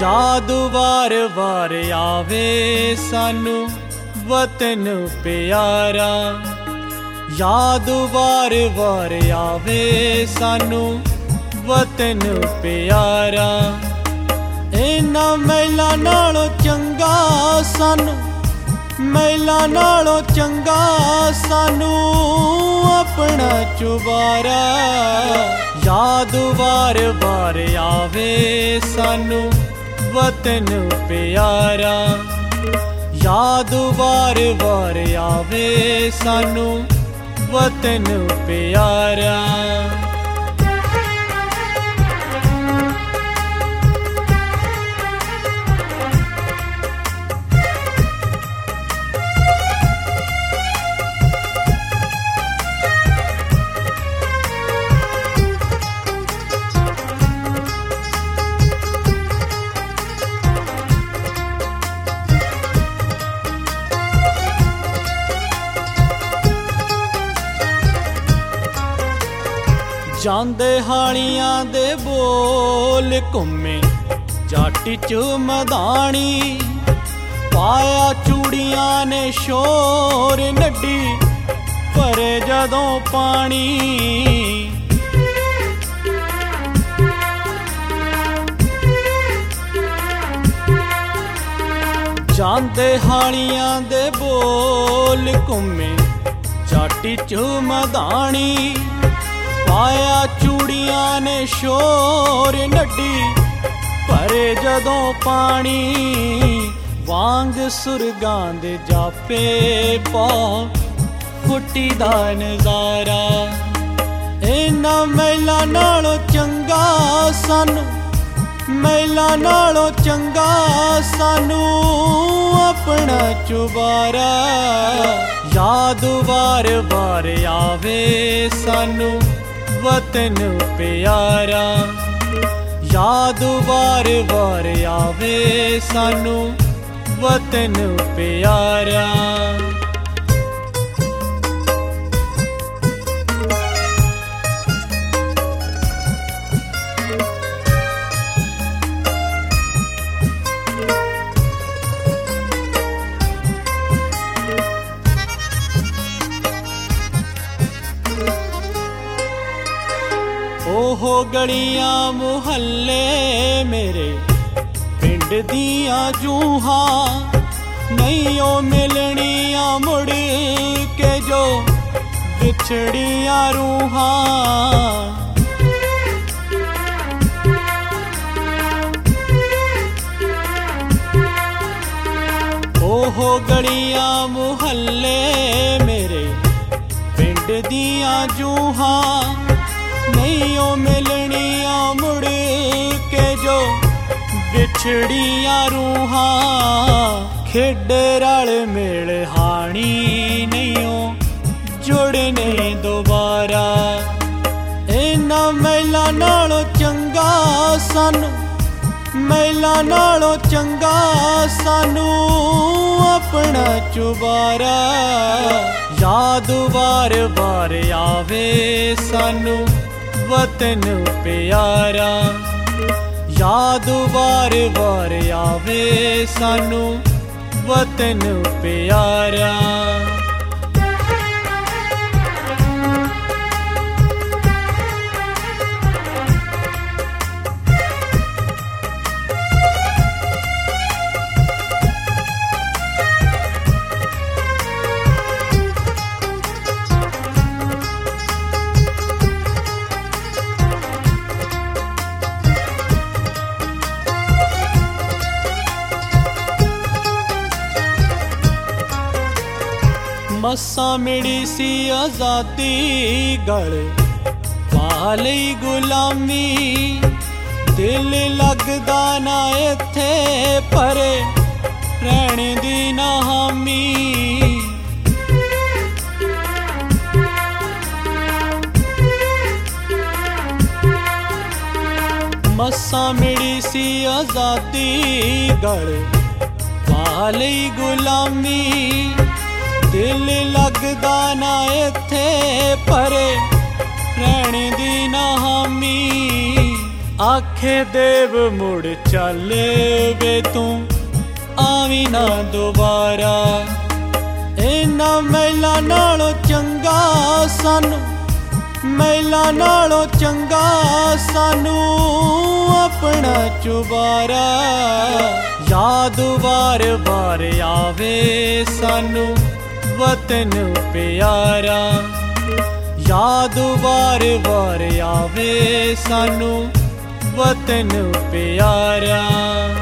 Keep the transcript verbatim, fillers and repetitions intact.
याद वार वार आवे सानू वतन प्यारा, याद वार वार आवे सानू वतन प्यारा। इन्ना मैला नालों चंगा सानू, मैला नालों चंगा सानू अपना चुबारा। याद वार वार आवे सानू वतन प्यारा, याद वार वार आवे सानू वतन प्यारा। ਜਾਂਦੇ ਹਾਲੀਆਂ ਦੇ ਬੋਲ ਘੁੰਮੇ ਜੱਟ ਚ ਮਦਾਣੀ, ਪਾਇਆ ਚੂੜੀਆਂ ਨੇ ਸ਼ੋਰ ਨੱਡੀ ਭਰੇ ਜਦੋਂ ਪਾਣੀ। ਜਾਂਦੇ ਹਾਲੀਆਂ ਦੇ ਬੋਲ ਘੁੰਮੇ ਜੱਟ ਚ ਮਦਾਣੀ, पाया चूड़ियां ने शोर नड्डी भरे जदों पानी। वांग सुरगां दे जापे पाओ फुट्टी दा नजारा। इन्ना मैला नालों चंगा सानू, मैला नालों चंगा सानू अपना चुबारा। याद वार वार आवे सानू वतन प्यारा, याद वार वार आवे सानू वतन प्यारा। ओहो गलियां मुहल्ले मेरे पिंड दियां जूहां, नहीं ओ मिलनियां मुड़ के जो बिछड़ियां रूहां। ओहो गलियां मुहल्ले मेरे पिंड दियां जूहां, नहीं ओ मिलनियां मुड़ के जो बिछड़ियां रूहां। खेडे रल मेल हानी नहीं ओ जुड़ने दोबारा। इन्ना मैला नालों चंगा सानू, मैला नालों चंगा सानू अपना चुबारा। याद वार वार आवे सानू वतन प्यारा, याद वार वार आवे सानू वतन प्यारा। मस्सा मिली सी आजादी गल पा लई गुलामी, दिल लगदा ना इत्थे परे रहने दी ना हामी। मस्सा मिली सी आजादी गल पा लई गुलामी, दिल लगदा ना इत्थे परे रहने दी ना हामी। आखे देव मुड़ चल वे तू आवी ना दोबारा। इन्हां मैलां नालों चंगा सानू, मैलां नालों चंगा सानू अपना चुबारा। याद वार वार आवे सानू वतन प्यारा। याद वार वार आवे सानू वतन प्यारा।